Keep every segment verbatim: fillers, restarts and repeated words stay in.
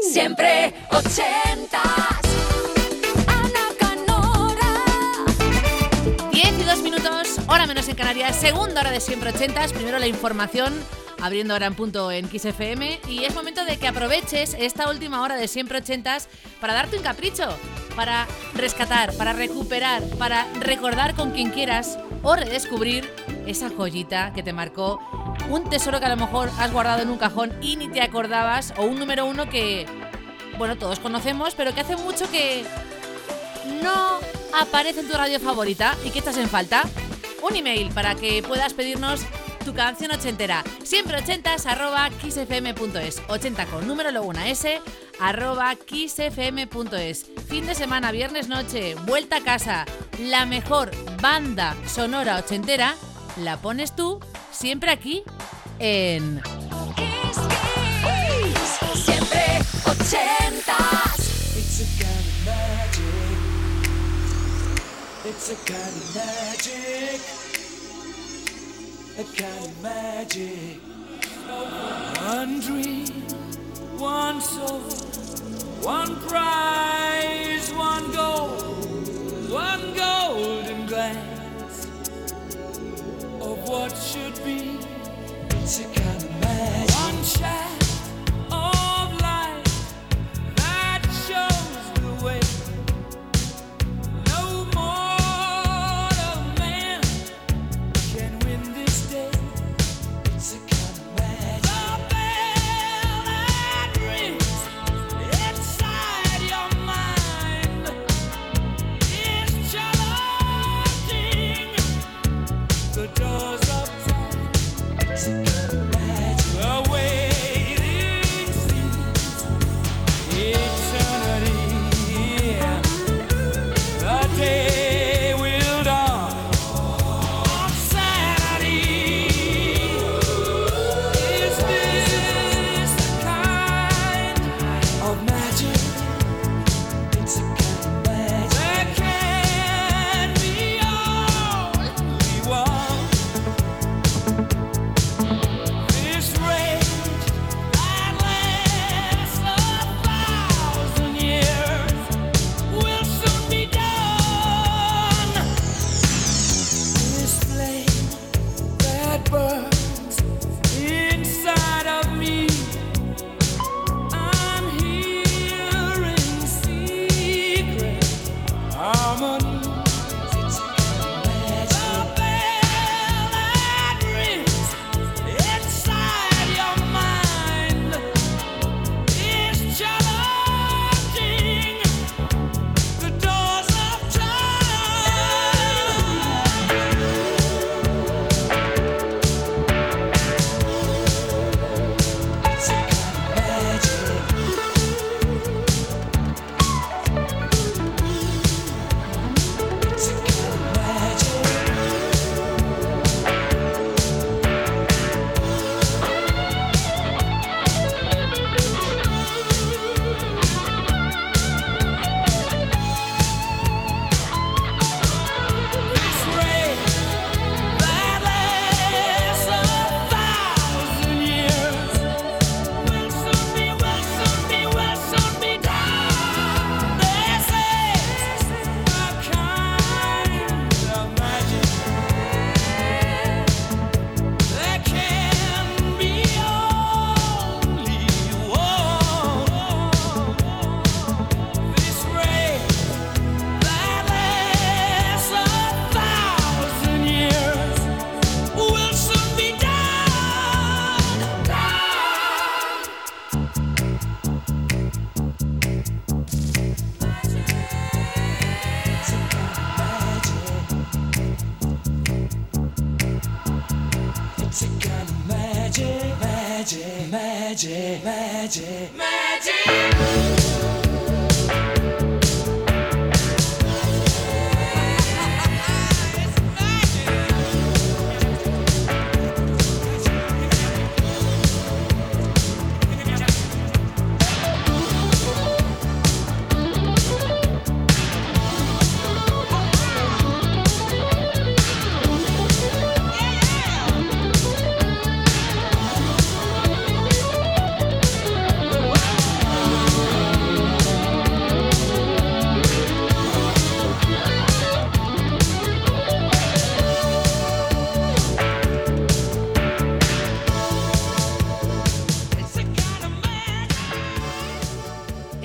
Siempre ochentas. Ana Canora. diez y dos minutos, hora menos en Canarias, segunda hora de Siempre ochentas. Primero la información, abriendo hora en punto en Kiss F M. Y es momento de que aproveches esta última hora de Siempre ochentas para darte un capricho, para rescatar, para recuperar, para recordar con quien quieras o redescubrir esa joyita que te marcó, un tesoro que a lo mejor has guardado en un cajón y ni te acordabas, o un número uno que, bueno, todos conocemos, pero que hace mucho que no aparece en tu radio favorita y que estás en falta. Un email para que puedas pedirnos tu canción ochentera. Siempre ochentas arroba kissfm.es. ochenta con número, luego una S, arroba kissfm.es. Fin de semana, viernes noche, vuelta a casa. La mejor banda sonora ochentera la pones tú, siempre aquí en Kiss, Kiss. Siempre ochentas. It's a kind of magic. It's a kind of magic. A kind of magic. One dream, one soul, one prize, one goal, one golden glance of what should be. It's a kind of magic. One shaft of light that shows the way. No mortal man can win this day. It's a kind of magic. The bell that rings inside your mind is challenging the doors of time. It's a kind of magic. The waiting seems eternity. Yeah. The day will dawn on Saturday. Is this the kind of magic? It's a kind of magic. There can be only one. This rage that lasts a thousand years will soon be done. This flame that burns inside of me, I'm hearing secret harmonies. It's a kind of magic. The bell that rings inside your mind is challenging the doors of time. It's a kind of magic. It's a kind of magic. This ray that lasts a thousand years will soon be, will soon be, will soon be done. This is a kind of magic. There can be only one. This ray that lasts a thousand years will soon be done. It's a kind of magic. It's a kind of magic, magic, magic, magic, magic.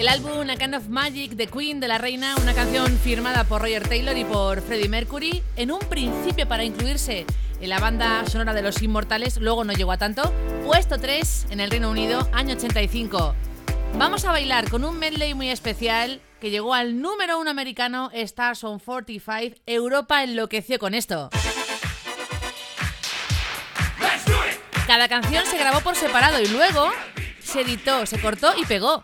El álbum A Kind of Magic de Queen, de la Reina, una canción firmada por Roger Taylor y por Freddie Mercury, en un principio para incluirse en la banda sonora de Los Inmortales, luego no llegó a tanto. Puesto tres en el Reino Unido, año ochenta y cinco. Vamos a bailar con un medley muy especial que llegó al número uno americano, Stars on cuarenta y cinco. Europa enloqueció con esto. Cada canción se grabó por separado y luego se editó, se cortó y pegó.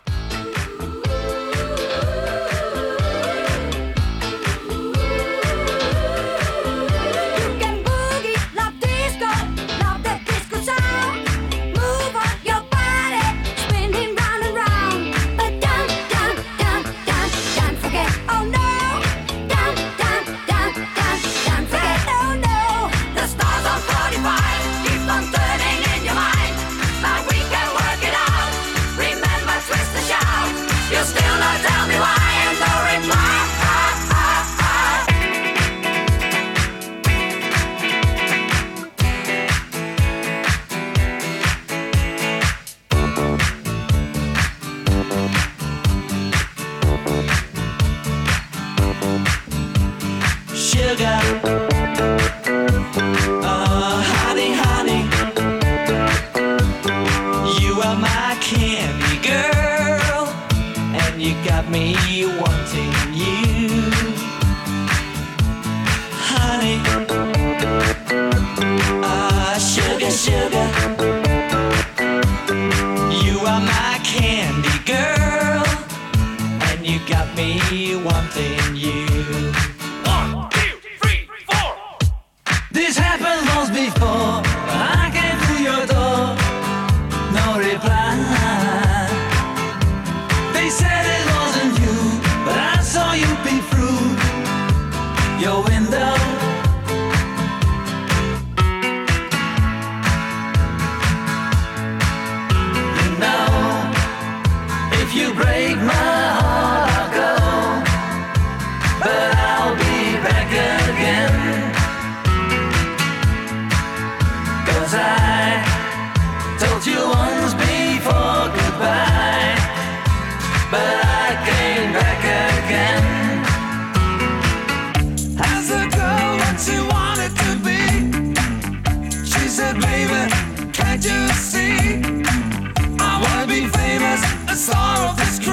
Can't you see? I wanna be famous, a star of this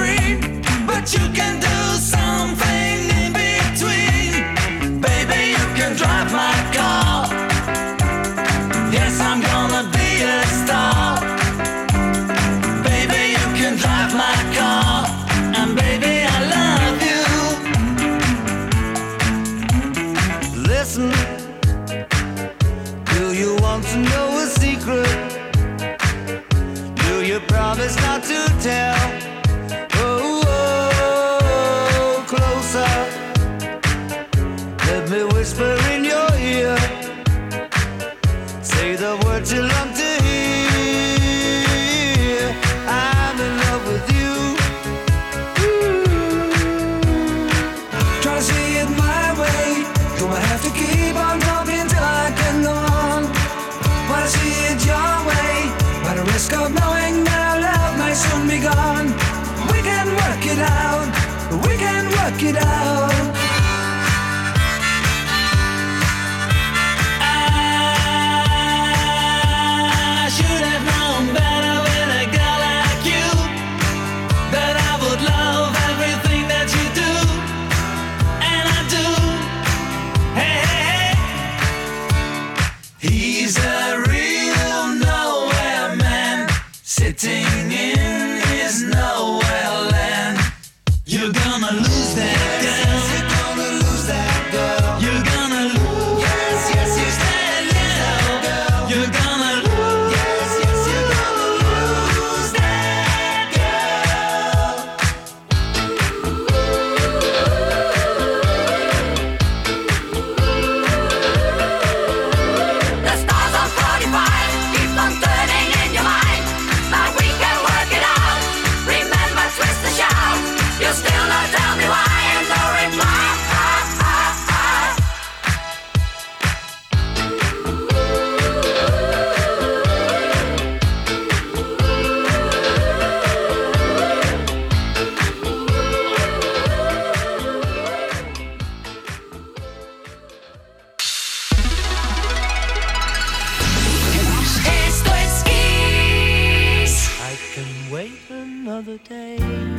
day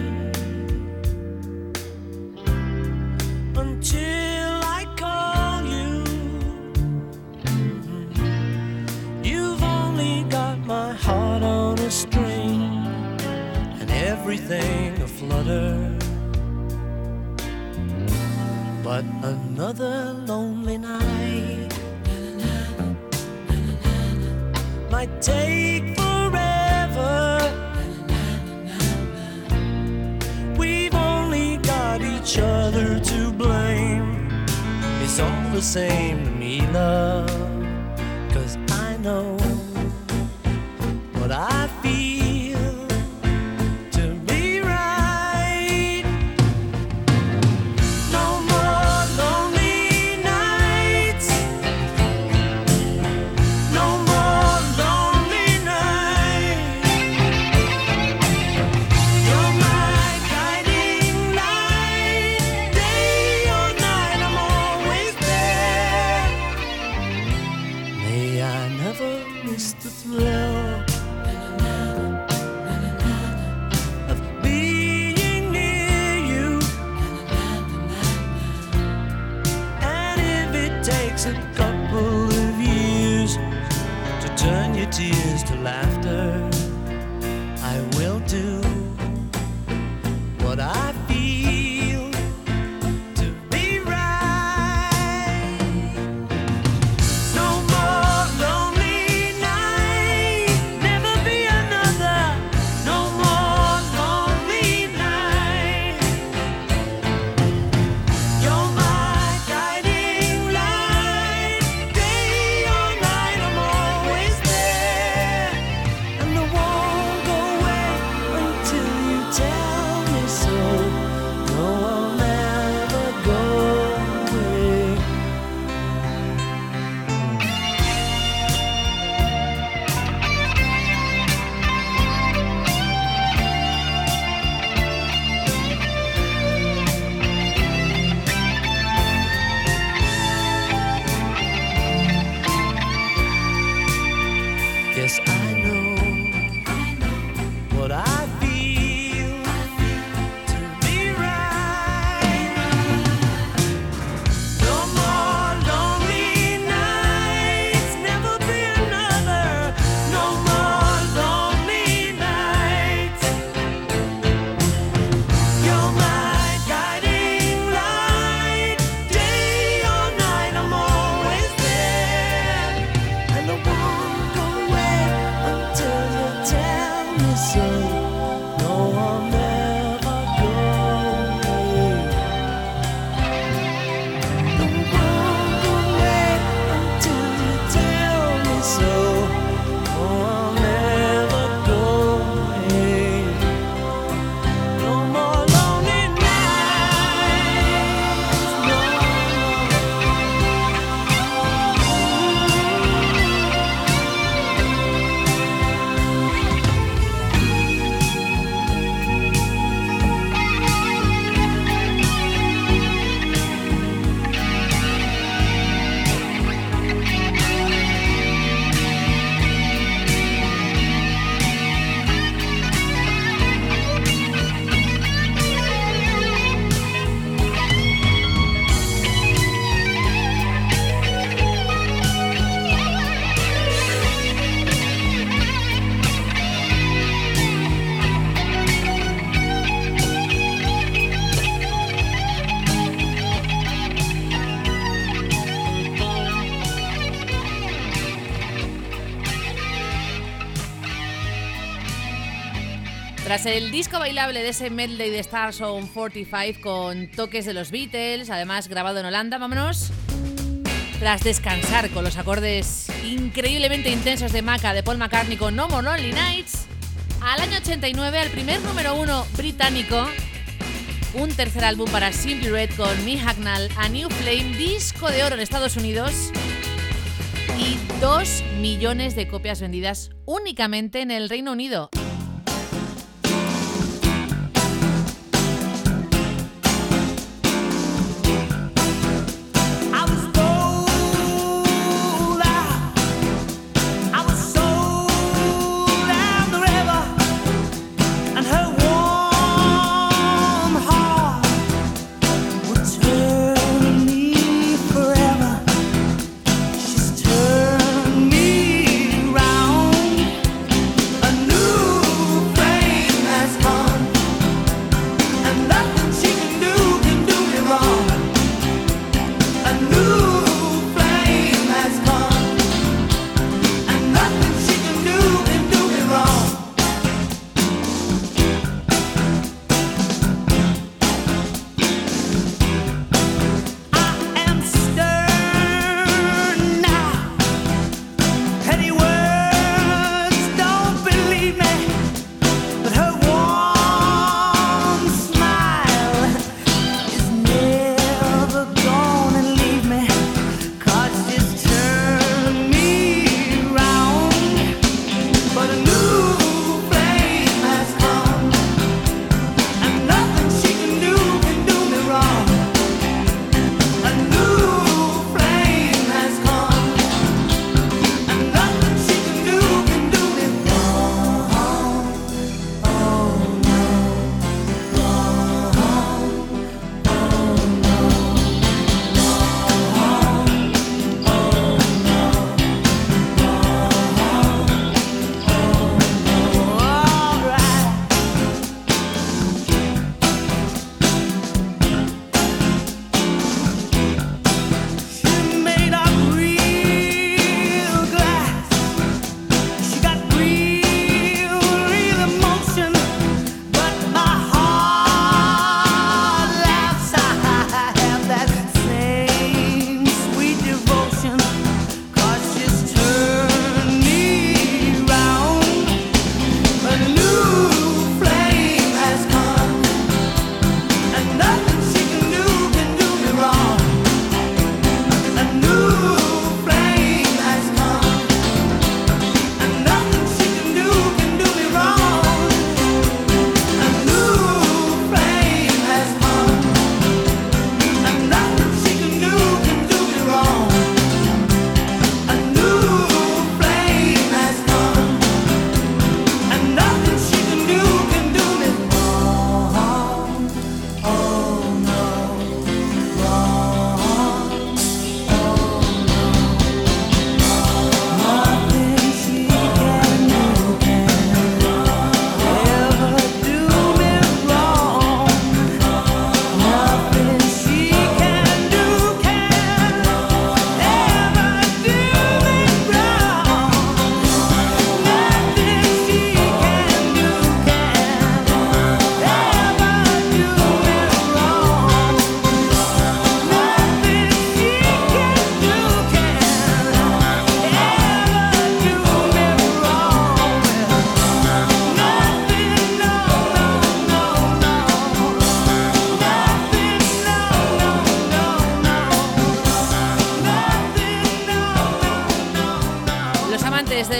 until I call you. You've only got my heart on a string and everything aflutter. But another lonely night might take forever. We've only got each other to blame. It's all the same to me, love, 'cause I know what I feel to be right. No more lonely nights, no more lonely nights. You're my guiding light, day or night I'm always there. May I never miss the thrill of being near you. And if it takes a couple of years to turn your tears to laughter, I will do what I feel to be right. No more lonely night, never be another. No more lonely night. You're my guiding light, day or night I'm always there. And I won't go away until you tell me so. No, I'll never go away. Yes, I know what I feel to be right. No more lonely nights, never be another. No more lonely nights. You're my guiding light, day or night I'm always there. And I won't go away until you tell me so. No, I'll never go away. I won't go away until you tell me so. No, I'll never go away. No more lonely nights, no. Tras el disco bailable de ese medley de Stars on cuarenta y cinco con toques de los Beatles, además grabado en Holanda, vámonos. Tras descansar con los acordes increíblemente intensos de Maca de Paul McCartney con No More Lonely Nights, al año ochenta y nueve, al primer número uno británico, un tercer álbum para Simply Red con Mick Hucknall, A New Flame, disco de oro en Estados Unidos y dos millones de copias vendidas únicamente en el Reino Unido. And her warm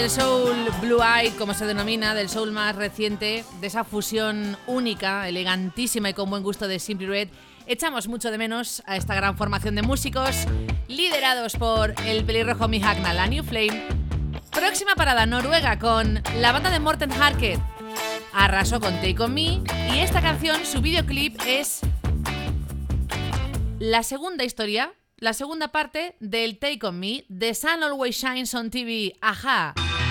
del soul Blue Eye, como se denomina, del soul más reciente, de esa fusión única, elegantísima y con buen gusto de Simply Red, echamos mucho de menos a esta gran formación de músicos liderados por el pelirrojo Mick Hucknall, la New Flame. Próxima parada, Noruega, con la banda de Morten Harket. Arrasó con Take On Me y esta canción, su videoclip es la segunda historia, la segunda parte del Take On Me, The Sun Always Shines on T V. Ajá.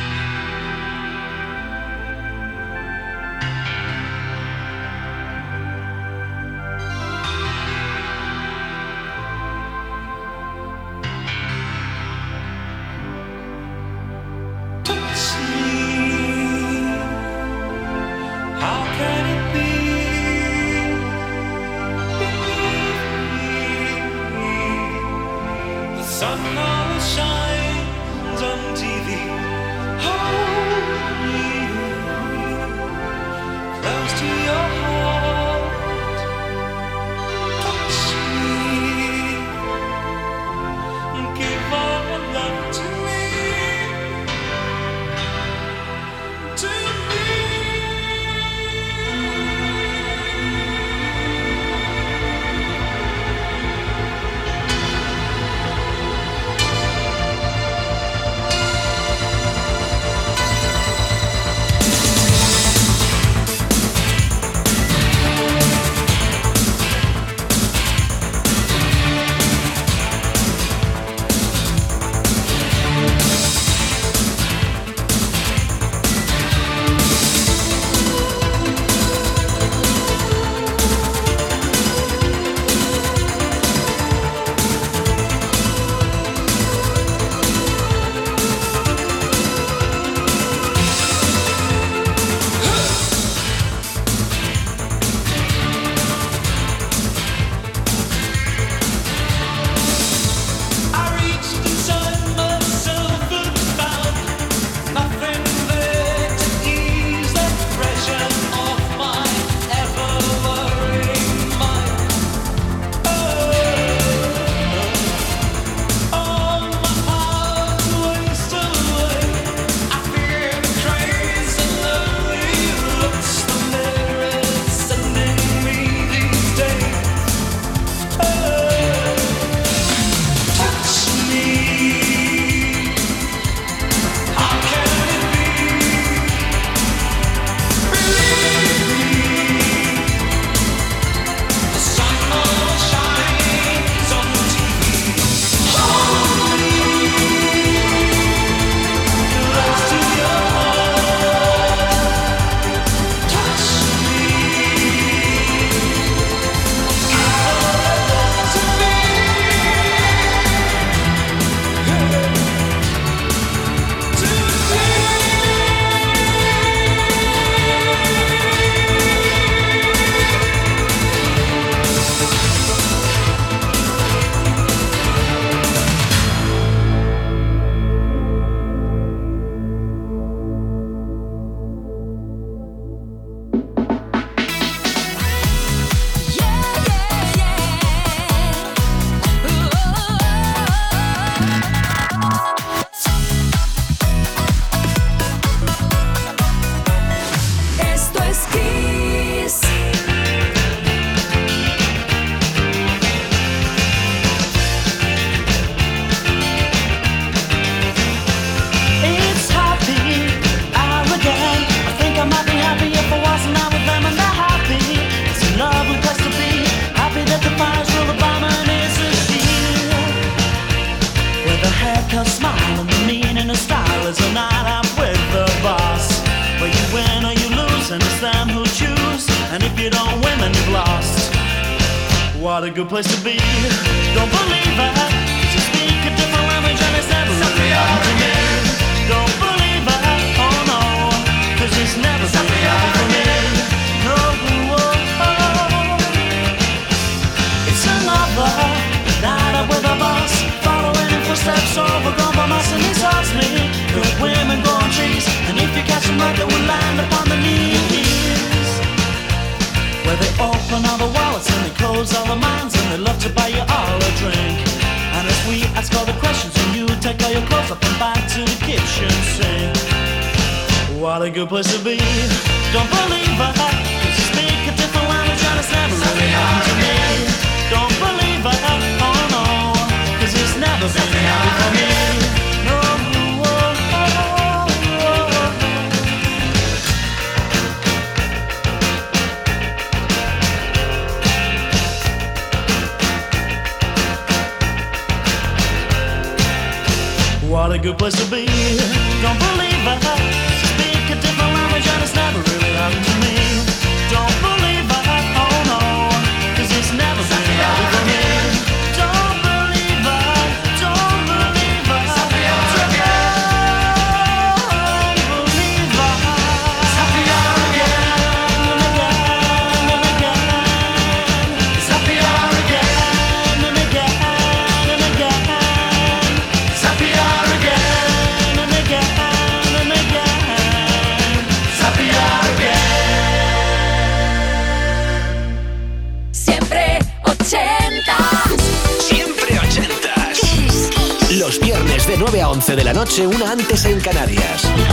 What a good place to be. Don't believe it, 'cause you speak a different language and it's never really happened to me. Don't believe it, oh no, 'cause it's never really happened to me. No, oh, oh. It's another night out with a boss, following in footsteps over compromise, and he asks me, good women go on trees, and if you catch them right they will land upon the knees. Where they open all the wallets and they close all the minds, and they love to buy you all a drink. And if we ask all the questions and you take all your clothes up and back to the kitchen sink. What a good place to be. Don't believe I could speak a different language and it's never really happened to me. Don't believe I, oh no, cause it's never been happy for me. No, oh, oh, oh, oh. What a good place to be. Don't believe I speak a different language and it's never really happened to me. Don't believe I, oh no, cause it's never been happy for me. Don't believe I, don't believe I, don't believe I. It's happier again and again and again. It's happier again and again and again. It's happier again and again and again. It's happier again. Siempre ochentas. Siempre ochentas. Los viernes de nueve a once de la noche, una antes en Canarias.